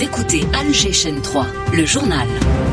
Vous écoutez Alger Chaîne 3, le journal.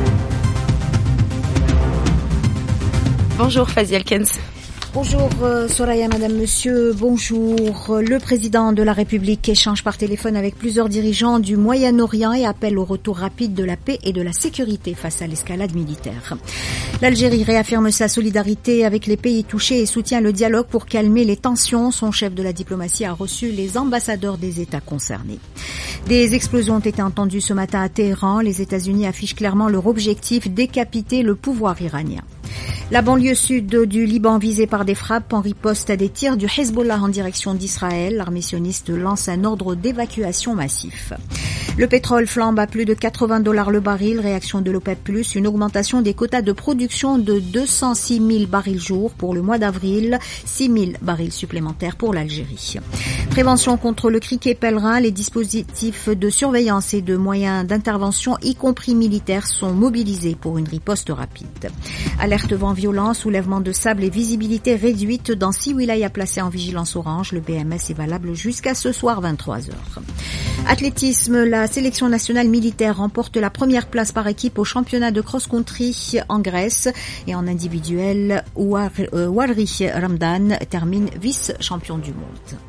Bonjour Fazia Alkens. Bonjour Soraya, madame, monsieur, bonjour. Le président de la République échange par téléphone avec plusieurs dirigeants du Moyen-Orient et appelle au retour rapide de la paix et de la sécurité face à l'escalade militaire. L'Algérie réaffirme sa solidarité avec les pays touchés et soutient le dialogue pour calmer les tensions. Son chef de la diplomatie a reçu les ambassadeurs des États concernés. Des explosions ont été entendues ce matin à Téhéran. Les États-Unis affichent clairement leur objectif, décapiter le pouvoir iranien. La banlieue sud du Liban visée par des frappes en riposte à des tirs du Hezbollah en direction d'Israël. L'armée sioniste lance un ordre d'évacuation massif. Le pétrole flambe à plus de $80 le baril. Réaction de l'OPEP+, une augmentation des quotas de production de 206 000 barils jour pour le mois d'avril, 6 000 barils supplémentaires pour l'Algérie. Prévention contre le criquet pèlerin, les dispositifs de surveillance et de moyens d'intervention, y compris militaires, sont mobilisés pour une riposte rapide. Alerte vent violent, soulèvement de sable et visibilité réduite dans 6 wilayas placées en vigilance orange. Le BMS est valable jusqu'à ce soir 23h. Athlétisme, la sélection nationale militaire remporte la première place par équipe au championnat de cross-country en Grèce. Et en individuel, Warri Ramdan termine vice-champion du monde.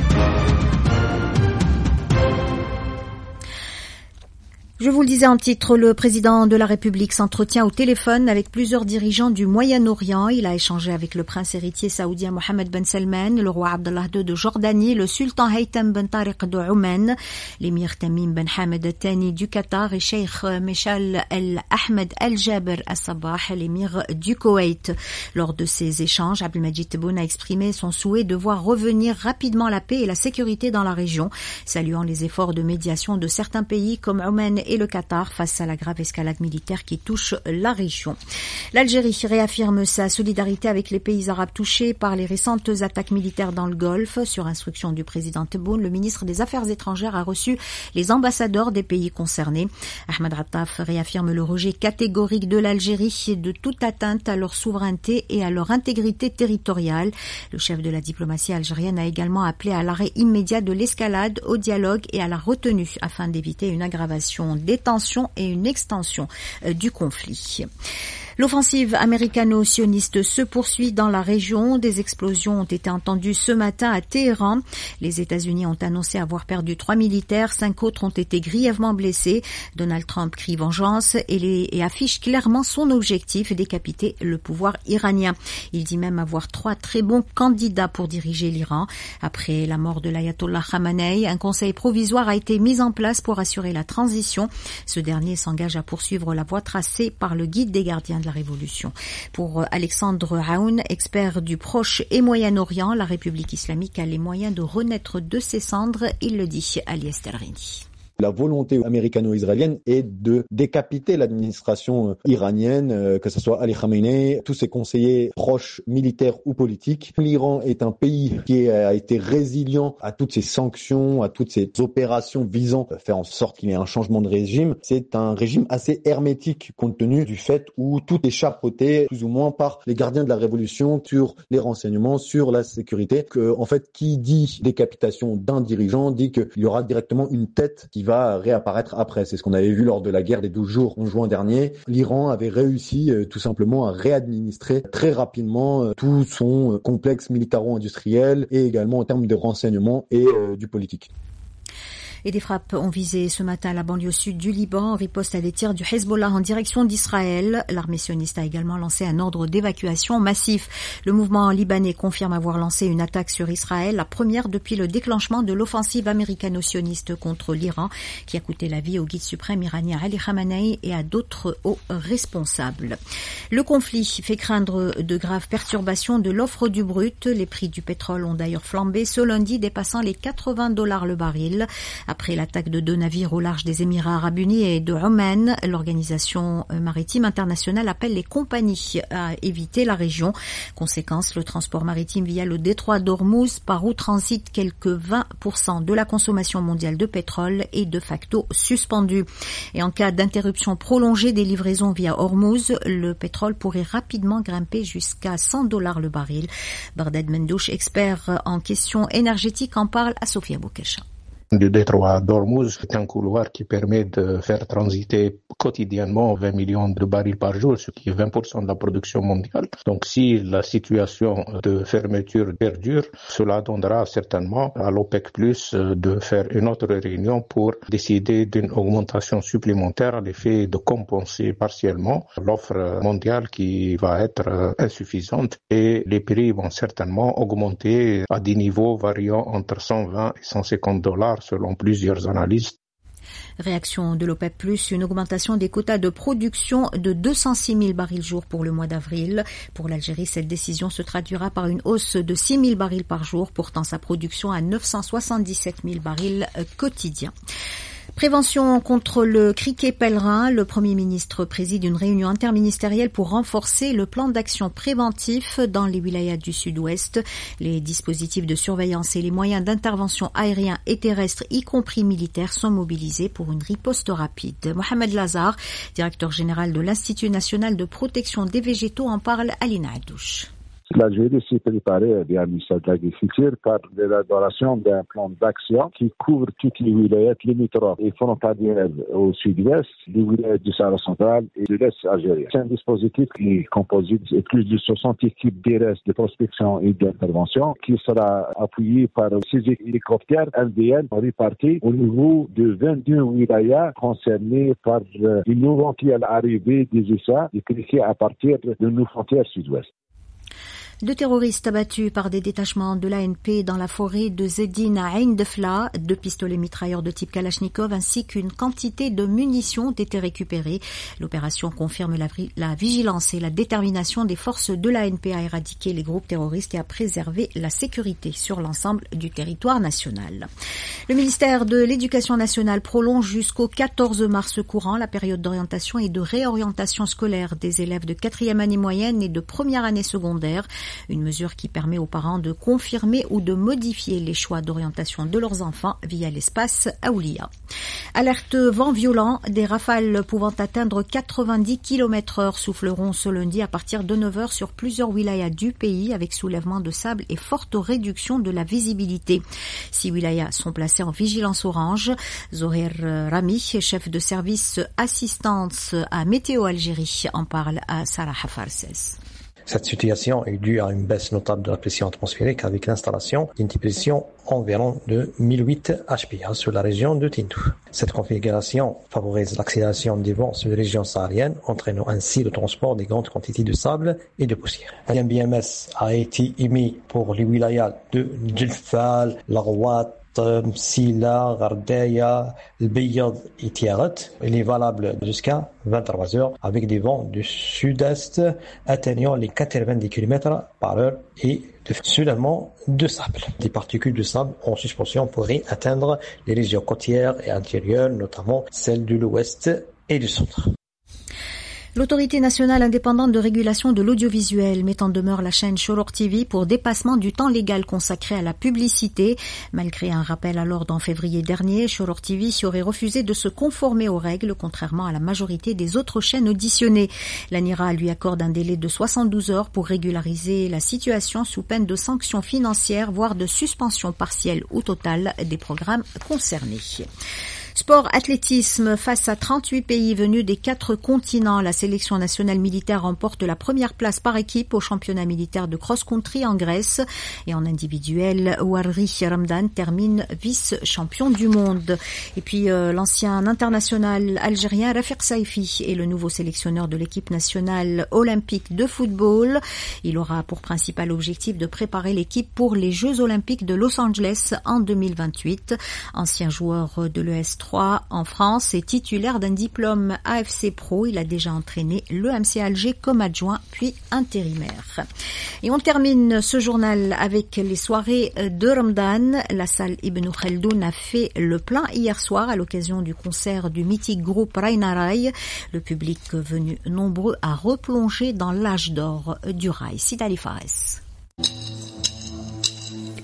Je vous le disais en titre, le président de la République s'entretient au téléphone avec plusieurs dirigeants du Moyen-Orient. Il a échangé avec le prince héritier saoudien Mohammed Ben Salman, le roi Abdallah II de Jordanie, le sultan Haytham Ben Tariq de Oman, l'émir Tamim Ben Hamed Al Thani du Qatar et Cheikh Meshal El Ahmed Al Jaber Al Sabah, l'émir du Koweït. Lors de ces échanges, Abdelmajid Tebboune a exprimé son souhait de voir revenir rapidement la paix et la sécurité dans la région, saluant les efforts de médiation de certains pays comme Oman et le Qatar face à la grave escalade militaire qui touche la région. L'Algérie réaffirme sa solidarité avec les pays arabes touchés par les récentes attaques militaires dans le Golfe. Sur instruction du président Tebboune, le ministre des Affaires étrangères a reçu les ambassadeurs des pays concernés. Ahmed Attaf réaffirme le rejet catégorique de l'Algérie de toute atteinte à leur souveraineté et à leur intégrité territoriale. Le chef de la diplomatie algérienne a également appelé à l'arrêt immédiat de l'escalade, au dialogue et à la retenue afin d'éviter une aggravation des tensions et une extension du conflit. L'offensive américano-sioniste se poursuit dans la région. Des explosions ont été entendues ce matin à Téhéran. Les États-Unis ont annoncé avoir perdu 3 militaires, 5 autres ont été grièvement blessés. Donald Trump crie vengeance et affiche clairement son objectif, décapiter le pouvoir iranien. Il dit même avoir 3 très bons candidats pour diriger l'Iran. Après la mort de l'ayatollah Khamenei, un conseil provisoire a été mis en place pour assurer la transition. Ce dernier s'engage à poursuivre la voie tracée par le guide des gardiens de la Révolution. Pour Alexandre Aoun, expert du Proche et Moyen-Orient, la République islamique a les moyens de renaître de ses cendres, il le dit à Aliès Telrini. La volonté américano-israélienne est de décapiter l'administration iranienne, que ce soit Ali Khamenei, tous ses conseillers proches, militaires ou politiques. L'Iran est un pays qui a été résilient à toutes ces sanctions, à toutes ces opérations visant à faire en sorte qu'il y ait un changement de régime. C'est un régime assez hermétique compte tenu du fait où tout est chapeauté plus ou moins par les gardiens de la révolution sur les renseignements, sur la sécurité. En fait, qui dit décapitation d'un dirigeant dit qu'il y aura directement une tête qui va réapparaître après. C'est ce qu'on avait vu lors de la guerre des 12 jours en juin dernier. L'Iran avait réussi tout simplement à réadministrer très rapidement tout son complexe militaro-industriel et également en termes de renseignement et du politique. Et des frappes ont visé ce matin la banlieue sud du Liban en riposte à des tirs du Hezbollah en direction d'Israël. L'armée sioniste a également lancé un ordre d'évacuation massif. Le mouvement libanais confirme avoir lancé une attaque sur Israël, la première depuis le déclenchement de l'offensive américano-sioniste contre l'Iran, qui a coûté la vie au guide suprême iranien Ali Khamenei et à d'autres hauts responsables. Le conflit fait craindre de graves perturbations de l'offre du brut. Les prix du pétrole ont d'ailleurs flambé ce lundi, dépassant les $80 le baril. Après l'attaque de 2 navires au large des Émirats arabes unis et de Oman, l'Organisation maritime internationale appelle les compagnies à éviter la région. Conséquence, le transport maritime via le détroit d'Ormuz, par où transite quelques 20% de la consommation mondiale de pétrole, est de facto suspendu. Et en cas d'interruption prolongée des livraisons via Ormuz, le pétrole pourrait rapidement grimper jusqu'à $100 le baril. Bardad Mendouche, expert en questions énergétiques, en parle à Sofia Boukesha. Le détroit d'Ormuz est un couloir qui permet de faire transiter quotidiennement 20 millions de barils par jour, ce qui est 20% de la production mondiale. Donc si la situation de fermeture perdure, cela donnera certainement à l'OPEC+ de faire une autre réunion pour décider d'une augmentation supplémentaire à l'effet de compenser partiellement l'offre mondiale qui va être insuffisante et les prix vont certainement augmenter à des niveaux variant entre 120 et 150 $ selon plusieurs analystes. Réaction de l'OPEP+, une augmentation des quotas de production de 206 000 barils jour pour le mois d'avril. Pour l'Algérie, cette décision se traduira par une hausse de 6 000 barils par jour, portant sa production à 977 000 barils quotidiens. Prévention contre le criquet pèlerin. Le Premier ministre préside une réunion interministérielle pour renforcer le plan d'action préventif dans les wilayas du sud-ouest. Les dispositifs de surveillance et les moyens d'intervention aériens et terrestres, y compris militaires, sont mobilisés pour une riposte rapide. Mohamed Lazar, directeur général de l'Institut national de protection des végétaux, en parle à Lina Adouche. L'Algérie s'est préparée via le ministère de l'Agriculture par l'élaboration d'un plan d'action qui couvre toutes les wilayas limitrophes et frontalières au sud-ouest, les wilayas du Sahara central et de l'Est algérien. C'est un dispositif qui est composé de plus de 60 équipes terrestres de prospection et d'intervention qui sera appuyé par 6 hélicoptères MDN répartis au niveau de 22 wilayas concernés par une éventuelle arrivée des essais des criquets à partir de nos frontières sud-ouest. 2 terroristes abattus par des détachements de l'ANP dans la forêt de Zedine à Ain Defla. 2 pistolets mitrailleurs de type Kalachnikov ainsi qu'une quantité de munitions ont été récupérées. L'opération confirme la vigilance et la détermination des forces de l'ANP à éradiquer les groupes terroristes et à préserver la sécurité sur l'ensemble du territoire national. Le ministère de l'Éducation nationale prolonge jusqu'au 14 mars courant la période d'orientation et de réorientation scolaire des élèves de 4e année moyenne et de première année secondaire. Une mesure qui permet aux parents de confirmer ou de modifier les choix d'orientation de leurs enfants via l'espace Aoulia. Alerte vent violent, des rafales pouvant atteindre 90 km/h souffleront ce lundi à partir de 9h sur plusieurs wilayas du pays avec soulèvement de sable et forte réduction de la visibilité. 6 wilayas sont placés en vigilance orange. Zoher Rami, chef de service assistance à Météo Algérie, en parle à Sarah Farses. Cette situation est due à une baisse notable de la pression atmosphérique avec l'installation d'une pression environ de 1008 HPA sur la région de Tindouf. Cette configuration favorise l'accélération des vents sur les régions sahariennes, entraînant ainsi le transport des grandes quantités de sable et de poussière. Un BMS a été émis pour les wilayas de Djelfal, Larouat, Sila, Gardaya, Al-Biyad et Tiarat. Il est valable jusqu'à 23 heures avec des vents du sud-est atteignant les 90 km/h et de soulèvement de sable. Des particules de sable en suspension pourraient atteindre les régions côtières et intérieures, notamment celles de l'ouest et du centre. L'autorité nationale indépendante de régulation de l'audiovisuel met en demeure la chaîne Choror TV pour dépassement du temps légal consacré à la publicité. Malgré un rappel à l'ordre en février dernier, Choror TV aurait refusé de se conformer aux règles, contrairement à la majorité des autres chaînes auditionnées. L'ANIRA lui accorde un délai de 72 heures pour régulariser la situation sous peine de sanctions financières, voire de suspension partielle ou totale des programmes concernés. Sport athlétisme, face à 38 pays venus des 4 continents, la sélection nationale militaire remporte la première place par équipe au championnat militaire de cross-country en Grèce. Et en individuel, Warri Ramdan termine vice-champion du monde. Et puis l'ancien international algérien Rafiq Saifi est le nouveau sélectionneur de l'équipe nationale olympique de football. Il aura pour principal objectif de préparer l'équipe pour les Jeux olympiques de Los Angeles en 2028. Ancien joueur de l'ES3 en France et titulaire d'un diplôme AFC Pro. Il a déjà entraîné le MC Alger comme adjoint puis intérimaire. Et on termine ce journal avec les soirées de Ramadan. La salle Ibn Khaldoun a fait le plein hier soir à l'occasion du concert du mythique groupe Raina Rai. Le public venu nombreux a replongé dans l'âge d'or du rail. Sidali Fares.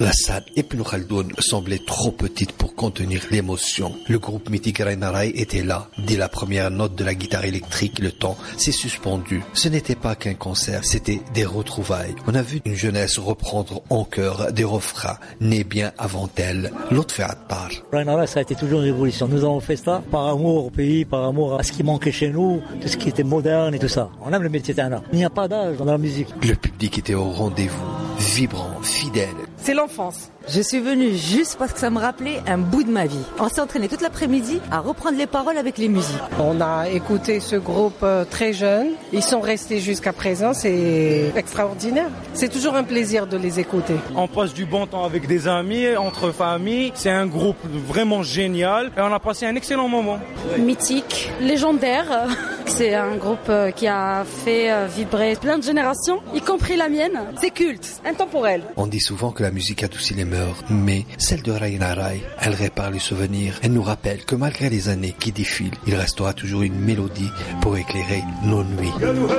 La salle Ibn Khaldoun semblait trop petite pour contenir l'émotion. Le groupe mythique Raina Rai était là. Dès la première note de la guitare électrique, le temps s'est suspendu. Ce n'était pas qu'un concert, c'était des retrouvailles. On a vu une jeunesse reprendre en chœur des refrains nés bien avant elle. L'autre fait Attar. Raina Rai, ça a été toujours une révolution. Nous avons fait ça par amour au pays, par amour à ce qui manquait chez nous, tout ce qui était moderne et tout ça. On aime le métier d'un art. Il n'y a pas d'âge dans la musique. Le public était au rendez-vous, vibrant, fidèle. C'est l'enfance. Je suis venue juste parce que ça me rappelait un bout de ma vie. On s'est entraîné toute l'après-midi à reprendre les paroles avec les musiques. On a écouté ce groupe très jeune. Ils sont restés jusqu'à présent. C'est extraordinaire. C'est toujours un plaisir de les écouter. On passe du bon temps avec des amis, entre familles. C'est un groupe vraiment génial et on a passé un excellent moment. Mythique, légendaire. C'est un groupe qui a fait vibrer plein de générations, y compris la mienne. C'est culte, intemporel. On dit souvent que la musique adoucit les mœurs, mais celle de Raina Rai, elle répare les souvenirs. Elle nous rappelle que malgré les années qui défilent, il restera toujours une mélodie pour éclairer nos nuits.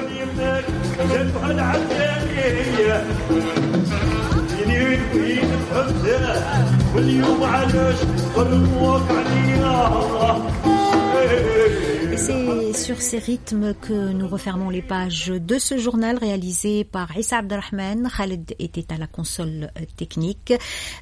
Et c'est sur ces rythmes que nous refermons les pages de ce journal réalisé par Issa Abdelrahman. Khaled était à la console technique.